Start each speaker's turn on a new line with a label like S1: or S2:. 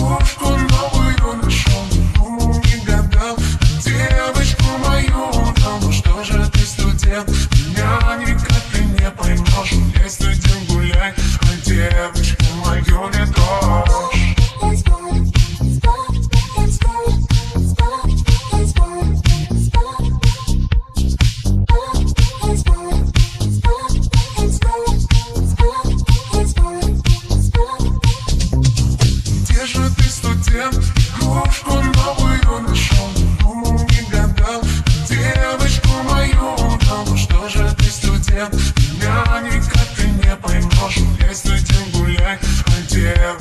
S1: игрушку новую нашел, ну не гадал. Девочку мою узнал, ну что же ты студент? Меня никак ты не поймешь. Я студент, гуляй, а девочку мою не трожь. Где же ты, студент? Игрушку новую нашел, ну не гадал. Девочку мою узнал, ну что же ты студент? Меня никак ты не поймешь. Я студент, гуляй, а девочку